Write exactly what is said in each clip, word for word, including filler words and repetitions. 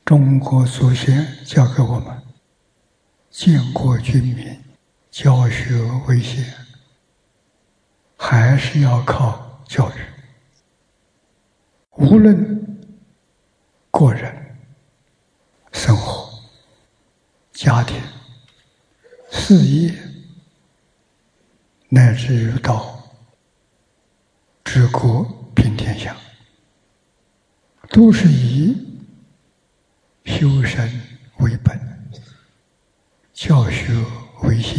中国祖先教给我们，建国军民，教学为先，还是要靠教育。无论个人、生活、家庭、事业，乃至于到治国平天下，都是以修身为本，教学为先。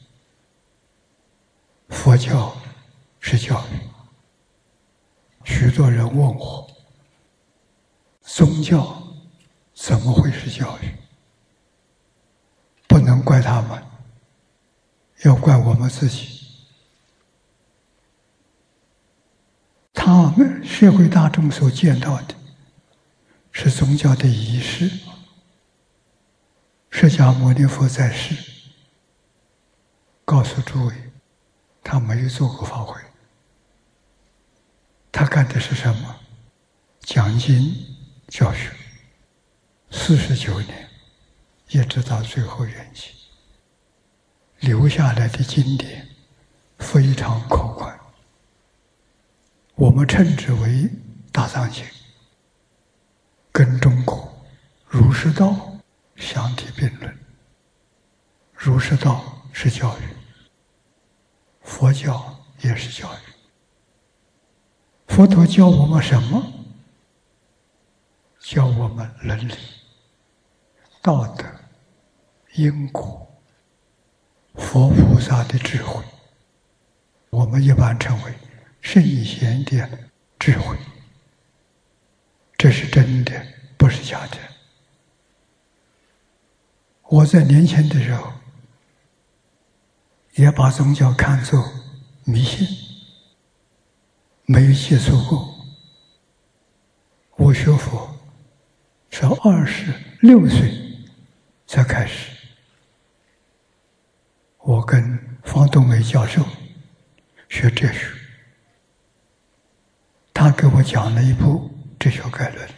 佛教是教育。许多人问我，宗教怎么会是教育？不能怪他们，要怪我们自己。他们社会大众所见到的是宗教的仪式。释迦牟尼佛在世，告诉诸位，他没有做过法会。他干的是什么？讲经教学，四十九年，一直到最后圆寂，留下来的经典非常可观，我们称之为大藏经，跟中国儒释道相提并论。儒释道是教育，佛教也是教育。佛陀教我们什么？教我们伦理、道德、因果、佛菩萨的智慧，我们一般称为圣贤的智慧。这是真的，不是假的。我在年轻的时候也把宗教看作迷信，没有接触过。我学佛是二十六岁才开始。我跟方东梅教授学哲学，他给我讲了一部哲学概论，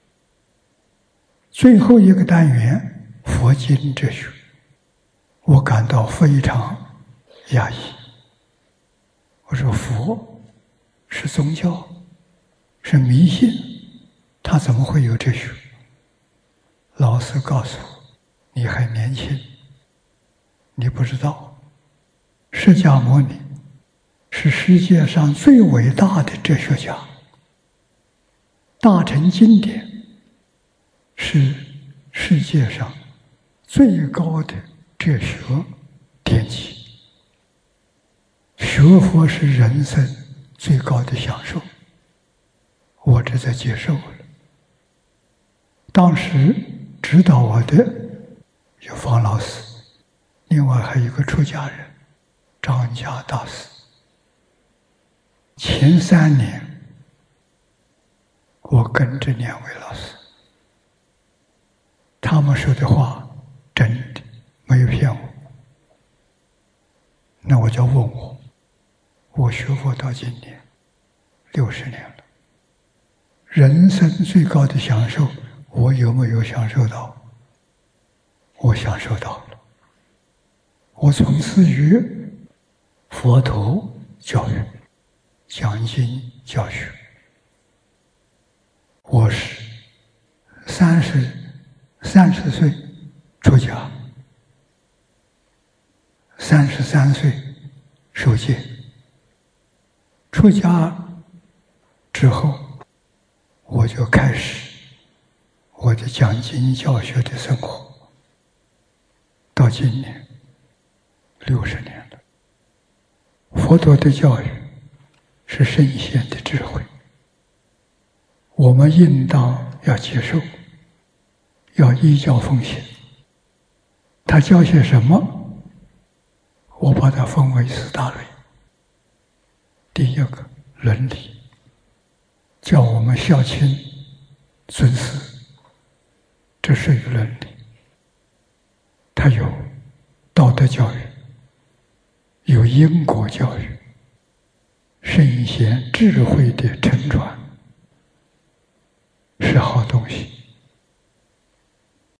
最后一个单元佛经哲学，我感到非常压抑。我说佛是宗教，是迷信，他怎么会有哲学？老师告诉我，你还年轻，你不知道，释迦牟尼是世界上最伟大的哲学家，大乘经典是世界上最高的哲学典籍。学佛是人生最高的享受，我这才接受了。当时指导我的有方老师，另外还有一个出家人张家大师。前三年我跟这两位老师，他们说的话真的没有骗我。那我就问我，我学佛到今年六十年了，人生最高的享受，我有没有享受到？我享受到了。我从事于佛陀教育、讲经教学。我是三十三十岁出家，三十三岁受戒。出家之后，我就开始我的讲经教学的生活。到今年六十年了。佛陀的教育是圣贤的智慧，我们应当要接受，要依教奉行。他教些什么？我把它分为四大类。第一个，伦理，叫我们孝亲尊师，这属于伦理。它有道德教育，有因果教育，圣贤智慧的承传，是好东西。